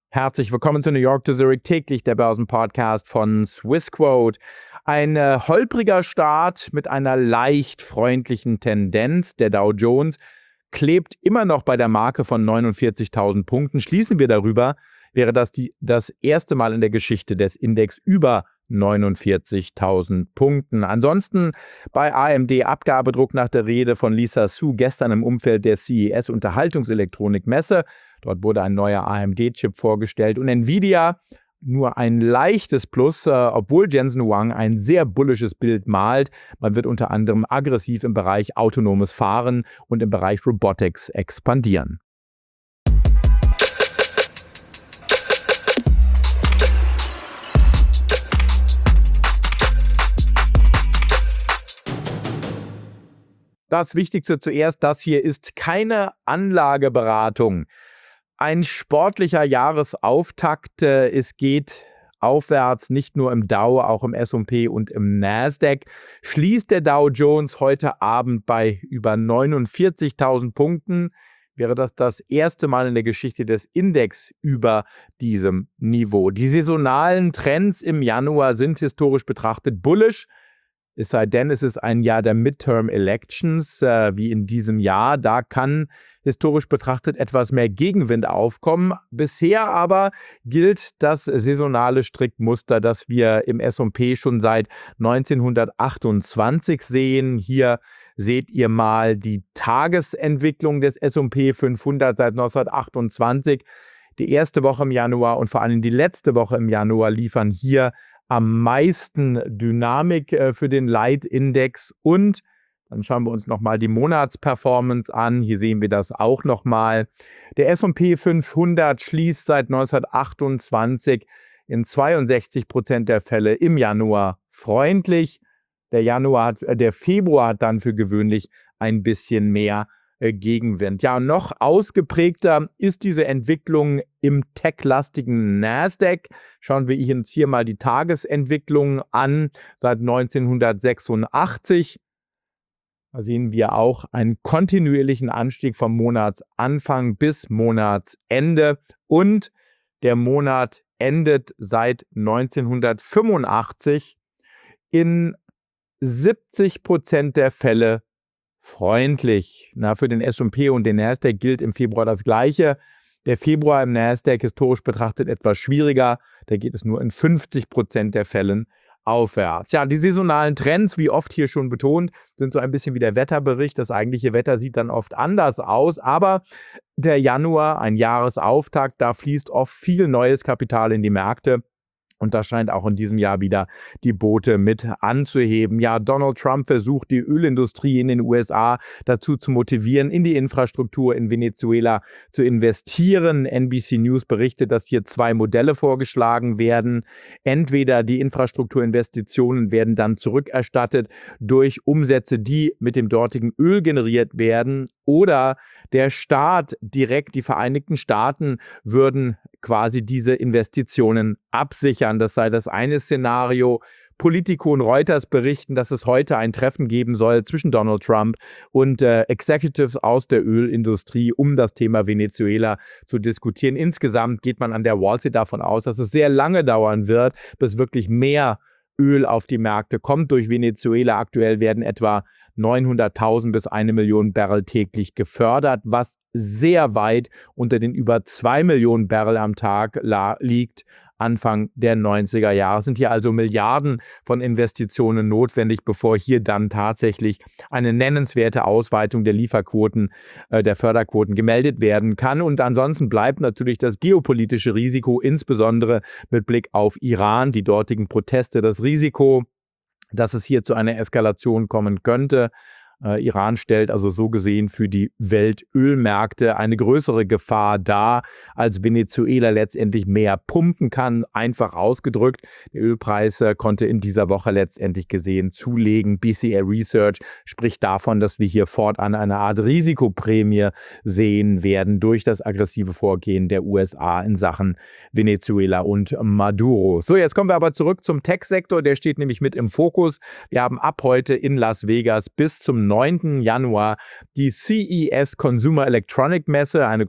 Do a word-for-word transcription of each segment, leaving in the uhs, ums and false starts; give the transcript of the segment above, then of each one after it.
Herzlich willkommen zu New York to Zurich täglich, der Börsenpodcast von Swissquote. Ein äh, holpriger Start mit einer leicht freundlichen Tendenz. Der Dow Jones klebt immer noch bei der Marke von neunundvierzigtausend Punkten. Schließen wir darüber, wäre das die, das erste Mal in der Geschichte des Index über neunundvierzigtausend Punkten. Ansonsten bei A M D Abgabedruck nach der Rede von Lisa Su gestern im Umfeld der C E S Unterhaltungselektronikmesse. Dort wurde ein neuer A M D-Chip vorgestellt und Nvidia nur ein leichtes Plus, äh, obwohl Jensen Huang ein sehr bullisches Bild malt. Man wird unter anderem aggressiv im Bereich autonomes Fahren und im Bereich Robotics expandieren. Das Wichtigste zuerst, das hier ist keine Anlageberatung. Ein sportlicher Jahresauftakt. Es geht aufwärts, nicht nur im Dow, auch im S und P und im Nasdaq. Schließt der Dow Jones heute Abend bei über neunundvierzigtausend Punkten. Wäre das das erste Mal in der Geschichte des Index über diesem Niveau. Die saisonalen Trends im Januar sind historisch betrachtet bullish. Es sei denn, es ist ein Jahr der Midterm Elections, äh, wie in diesem Jahr. Da kann historisch betrachtet etwas mehr Gegenwind aufkommen. Bisher aber gilt das saisonale Strickmuster, das wir im S und P schon seit neunzehnhundertachtundzwanzig sehen. Hier seht ihr mal die Tagesentwicklung des S und P fünfhundert seit neunzehnhundertachtundzwanzig. Die erste Woche im Januar und vor allem die letzte Woche im Januar liefern hier am meisten Dynamik äh, für den Leitindex. Und dann schauen wir uns nochmal die Monatsperformance an. Hier sehen wir das auch nochmal. Der S und P fünfhundert schließt seit neunzehnhundertachtundzwanzig in zweiundsechzig Prozent der Fälle im Januar freundlich. Der, Januar hat, äh, der Februar hat dann für gewöhnlich ein bisschen mehr Gegenwind. Ja, noch ausgeprägter ist diese Entwicklung im tech-lastigen Nasdaq. Schauen wir uns hier mal die Tagesentwicklung an seit neunzehnhundertsechsundachtzig. Da sehen wir auch einen kontinuierlichen Anstieg vom Monatsanfang bis Monatsende und der Monat endet seit neunzehnhundertfünfundachtzig in siebzig Prozent der Fälle freundlich. Na, für den S und P und den Nasdaq gilt im Februar das Gleiche. Der Februar im Nasdaq historisch betrachtet etwas schwieriger. Da geht es nur in fünfzig Prozent der Fällen aufwärts. Ja, die saisonalen Trends, wie oft hier schon betont, sind so ein bisschen wie der Wetterbericht. Das eigentliche Wetter sieht dann oft anders aus, aber der Januar, ein Jahresauftakt, da fließt oft viel neues Kapital in die Märkte. Und das scheint auch in diesem Jahr wieder die Boote mit anzuheben. Ja, Donald Trump versucht, die Ölindustrie in den U S A dazu zu motivieren, in die Infrastruktur in Venezuela zu investieren. N B C News berichtet, dass hier zwei Modelle vorgeschlagen werden. Entweder die Infrastrukturinvestitionen werden dann zurückerstattet durch Umsätze, die mit dem dortigen Öl generiert werden, oder der Staat direkt, die Vereinigten Staaten, würden quasi diese Investitionen absichern. Das sei das eine Szenario. Politico und Reuters berichten, dass es heute ein Treffen geben soll zwischen Donald Trump und äh, Executives aus der Ölindustrie, um das Thema Venezuela zu diskutieren. Insgesamt geht man an der Wall Street davon aus, dass es sehr lange dauern wird, bis wirklich mehr Öl auf die Märkte kommt durch Venezuela. Aktuell werden etwa neunhunderttausend bis eine Million Barrel täglich gefördert, was sehr weit unter den über zwei Millionen Barrel am Tag liegt. Anfang der neunziger Jahre. Es sind hier also Milliarden von Investitionen notwendig, bevor hier dann tatsächlich eine nennenswerte Ausweitung der Lieferquoten, äh, der Förderquoten gemeldet werden kann. Und ansonsten bleibt natürlich das geopolitische Risiko, insbesondere mit Blick auf Iran, die dortigen Proteste, das Risiko, dass es hier zu einer Eskalation kommen könnte. Äh, Iran stellt also so gesehen für die Weltölmärkte eine größere Gefahr dar, als Venezuela letztendlich mehr pumpen kann. Einfach ausgedrückt, der Ölpreis äh, konnte in dieser Woche letztendlich gesehen zulegen. B C A Research spricht davon, dass wir hier fortan eine Art Risikoprämie sehen werden durch das aggressive Vorgehen der U S A in Sachen Venezuela und Maduro. So, jetzt kommen wir aber zurück zum Tech-Sektor. Der steht nämlich mit im Fokus. Wir haben ab heute in Las Vegas bis zum neunten Januar die C E S Consumer Electronic Messe, eine große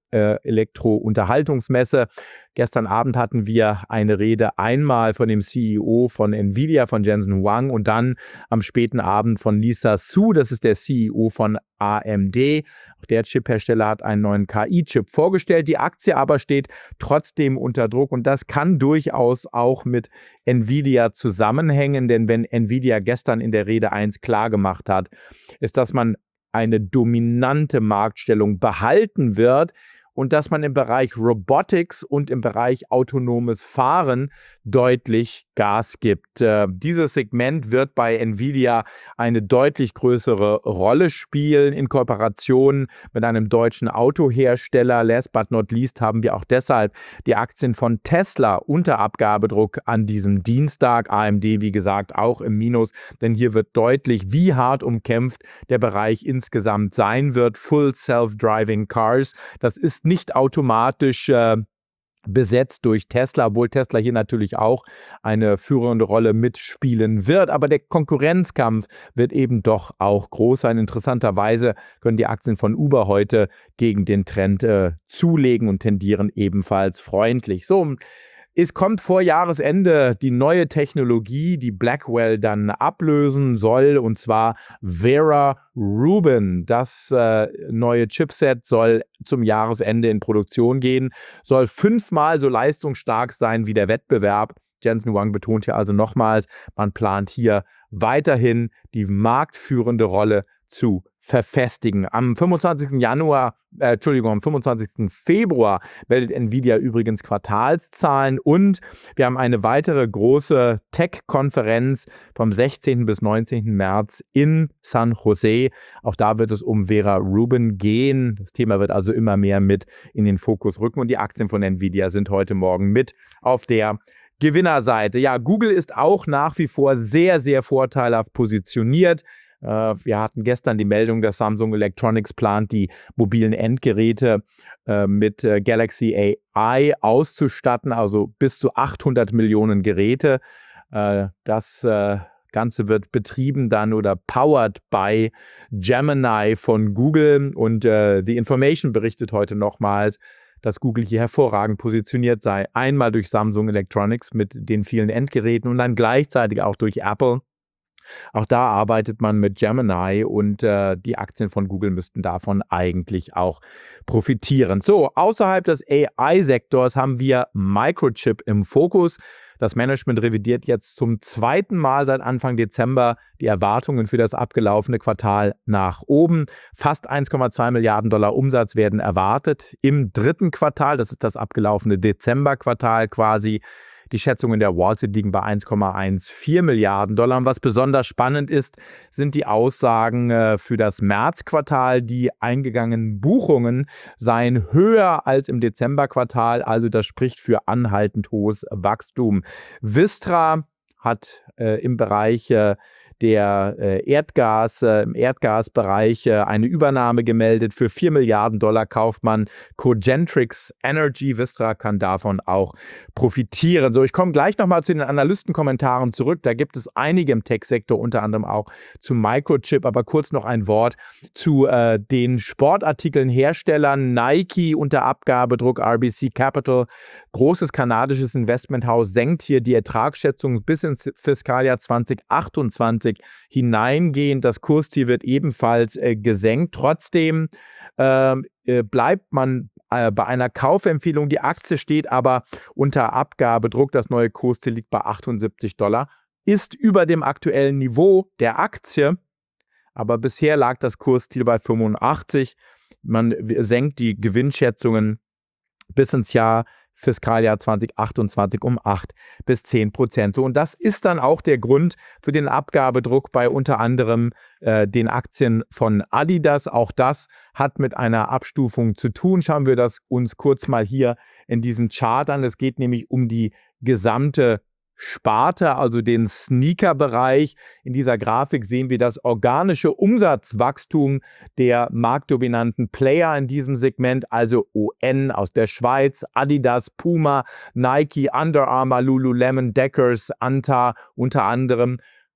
äh, Elektro-Unterhaltungsmesse. Gestern Abend hatten wir eine Rede einmal von dem C E O von Nvidia, von Jensen Huang, und dann am späten Abend von Lisa Su, das ist der C E O von A M D. Auch der Chiphersteller hat einen neuen K I-Chip vorgestellt. Die Aktie aber steht trotzdem unter Druck, und das kann durchaus auch mit Nvidia zusammenhängen, denn wenn Nvidia gestern in der Rede eins klargemacht hat, ist, dass man eine dominante Marktstellung behalten wird und dass man im Bereich Robotics und im Bereich autonomes Fahren deutlich Gas gibt. Äh, dieses Segment wird bei Nvidia eine deutlich größere Rolle spielen in Kooperation mit einem deutschen Autohersteller. Last but not least haben wir auch deshalb die Aktien von Tesla unter Abgabedruck an diesem Dienstag. A M D, wie gesagt, auch im Minus, denn hier wird deutlich, wie hart umkämpft der Bereich insgesamt sein wird. Full Self-Driving Cars, das ist nicht automatisch äh, besetzt durch Tesla, obwohl Tesla hier natürlich auch eine führende Rolle mitspielen wird. Aber der Konkurrenzkampf wird eben doch auch groß sein. Interessanterweise können die Aktien von Uber heute gegen den Trend äh, zulegen und tendieren ebenfalls freundlich. So, es kommt vor Jahresende die neue Technologie, die Blackwell dann ablösen soll, und zwar Vera Rubin. Das äh, neue Chipset soll zum Jahresende in Produktion gehen, soll fünfmal so leistungsstark sein wie der Wettbewerb. Jensen Huang betont hier also nochmals, man plant hier weiterhin die marktführende Rolle zu verfestigen. Am fünfundzwanzigsten Januar, äh, Entschuldigung, am fünfundzwanzigsten Februar meldet Nvidia übrigens Quartalszahlen, und wir haben eine weitere große Tech-Konferenz vom sechzehnten bis neunzehnten März in San Jose. Auch da wird es um Vera Rubin gehen. Das Thema wird also immer mehr mit in den Fokus rücken, und die Aktien von Nvidia sind heute Morgen mit auf der Gewinnerseite. Ja, Google ist auch nach wie vor sehr, sehr vorteilhaft positioniert. Wir hatten gestern die Meldung, dass Samsung Electronics plant, die mobilen Endgeräte äh, mit äh, Galaxy A I auszustatten, also bis zu achthundert Millionen Geräte. Äh, das äh, Ganze wird betrieben dann oder powered by Gemini von Google, und äh, The Information berichtet heute nochmals, dass Google hier hervorragend positioniert sei. Einmal durch Samsung Electronics mit den vielen Endgeräten und dann gleichzeitig auch durch Apple. Auch da arbeitet man mit Gemini, und äh, die Aktien von Google müssten davon eigentlich auch profitieren. So, außerhalb des A I-Sektors haben wir Microchip im Fokus. Das Management revidiert jetzt zum zweiten Mal seit Anfang Dezember die Erwartungen für das abgelaufene Quartal nach oben. Fast eins Komma zwei Milliarden Dollar Umsatz werden erwartet im dritten Quartal. Das ist das abgelaufene Dezemberquartal quasi. Die Schätzungen der Wall Street liegen bei eins Komma vierzehn Milliarden Dollar. Und was besonders spannend ist, sind die Aussagen äh, für das Märzquartal. Die eingegangenen Buchungen seien höher als im Dezemberquartal. Also das spricht für anhaltend hohes Wachstum. Vistra hat äh, im Bereich äh, der äh, Erdgas, äh, im Erdgasbereich äh, eine Übernahme gemeldet. Für vier Milliarden Dollar kauft man Cogentrix Energy. Vistra kann davon auch profitieren. So, ich komme gleich nochmal zu den Analystenkommentaren zurück. Da gibt es einige im Tech-Sektor, unter anderem auch zu Microchip. Aber kurz noch ein Wort zu äh, den Sportartikeln-Herstellern. Nike unter Abgabedruck, R B C Capital, großes kanadisches Investmenthaus, senkt hier die Ertragsschätzung bis ins Fiskaljahr zwanzig achtundzwanzig hineingehend. Das Kursziel wird ebenfalls äh, gesenkt. Trotzdem äh, bleibt man äh, bei einer Kaufempfehlung. Die Aktie steht aber unter Abgabedruck. Das neue Kursziel liegt bei achtundsiebzig Dollar. Ist über dem aktuellen Niveau der Aktie, aber bisher lag das Kursziel bei fünfundachtzig. Man senkt die Gewinnschätzungen bis ins Jahr Fiskaljahr zwanzig achtundzwanzig um acht bis zehn Prozent. So, und das ist dann auch der Grund für den Abgabedruck bei unter anderem äh, den Aktien von Adidas. Auch das hat mit einer Abstufung zu tun. Schauen wir das uns kurz mal hier in diesem Chart an. Es geht nämlich um die gesamte Sparte, also den Sneaker-Bereich. In dieser Grafik sehen wir das organische Umsatzwachstum der marktdominanten Player in diesem Segment, also O N aus der Schweiz, Adidas, Puma, Nike, Under Armour, Lululemon, Deckers, Anta unter anderem.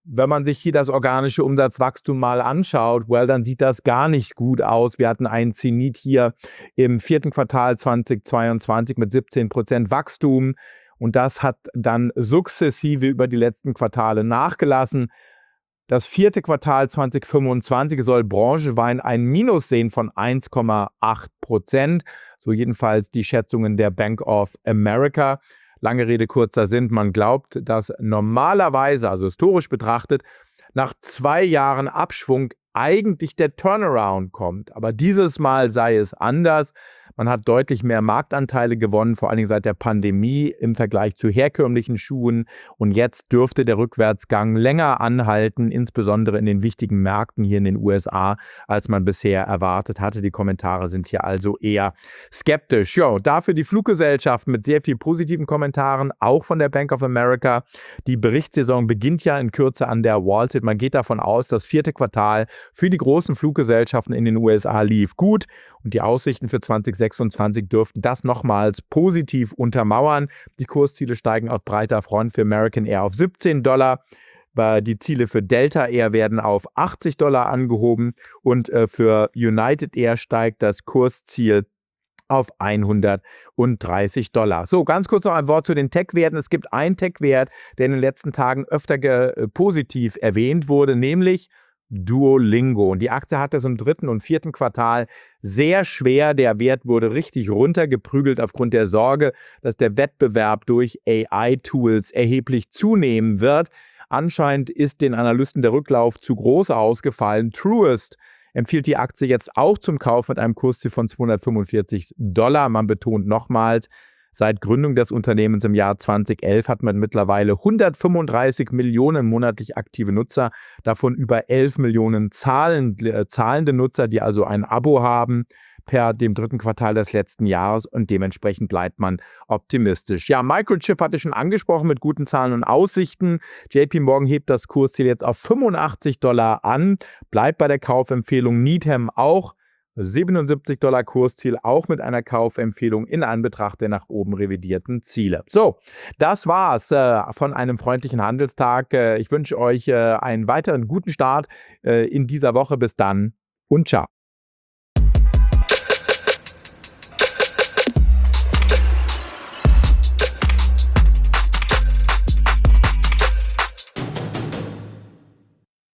wenn man sich hier das organische Umsatzwachstum mal anschaut, well, dann sieht das gar nicht gut aus. Wir hatten einen Zenit hier im vierten Quartal zweitausendzweiundzwanzig mit siebzehn Prozent Wachstum und das hat dann sukzessive über die letzten Quartale nachgelassen. Das vierte Quartal zweitausendfünfundzwanzig soll branchenweit ein Minus sehen von eins Komma acht Prozent, so jedenfalls die Schätzungen der Bank of America. Lange Rede, kurzer Sinn, man glaubt, dass normalerweise, also historisch betrachtet, nach zwei Jahren Abschwung eigentlich der Turnaround kommt. Aber dieses Mal sei es anders. Man hat deutlich mehr Marktanteile gewonnen, vor allen Dingen seit der Pandemie im Vergleich zu herkömmlichen Schuhen. Und jetzt dürfte der Rückwärtsgang länger anhalten, insbesondere in den wichtigen Märkten hier in den U S A, als man bisher erwartet hatte. Die Kommentare sind hier also eher skeptisch. Jo, dafür die Fluggesellschaft mit sehr viel positiven Kommentaren, auch von der Bank of America. Die Berichtssaison beginnt ja in Kürze an der Wall Street. Man geht davon aus, das vierte Quartal für die großen Fluggesellschaften in den U S A lief gut und die Aussichten für zweitausendsechsundzwanzig dürften das nochmals positiv untermauern. Die Kursziele steigen aus breiter Front für American Air auf siebzehn Dollar. Die Ziele für Delta Air werden auf achtzig Dollar angehoben und für United Air steigt das Kursziel auf hundertdreißig Dollar. So, ganz kurz noch ein Wort zu den Tech-Werten. Es gibt einen Tech-Wert, der in den letzten Tagen öfter positiv erwähnt wurde, nämlich Duolingo. Und die Aktie hatte es im dritten und vierten Quartal sehr schwer. Der Wert wurde richtig runtergeprügelt aufgrund der Sorge, dass der Wettbewerb durch A I-Tools erheblich zunehmen wird. Anscheinend ist den Analysten der Rücklauf zu groß ausgefallen. Truist empfiehlt die Aktie jetzt auch zum Kauf mit einem Kursziel von zweihundertfünfundvierzig Dollar. Man betont nochmals, seit Gründung des Unternehmens im Jahr zweitausendelf hat man mittlerweile hundertfünfunddreißig Millionen monatlich aktive Nutzer, davon über elf Millionen zahlen, äh, zahlende Nutzer, die also ein Abo haben per dem dritten Quartal des letzten Jahres und dementsprechend bleibt man optimistisch. Ja, Microchip hatte ich schon angesprochen mit guten Zahlen und Aussichten. J P Morgan hebt das Kursziel jetzt auf fünfundachtzig Dollar an, bleibt bei der Kaufempfehlung. Needham auch. siebenundsiebzig Dollar Kursziel, auch mit einer Kaufempfehlung in Anbetracht der nach oben revidierten Ziele. So, das war's äh, von einem freundlichen Handelstag. Äh, ich wünsche euch äh, einen weiteren guten Start äh, in dieser Woche. Bis dann und ciao.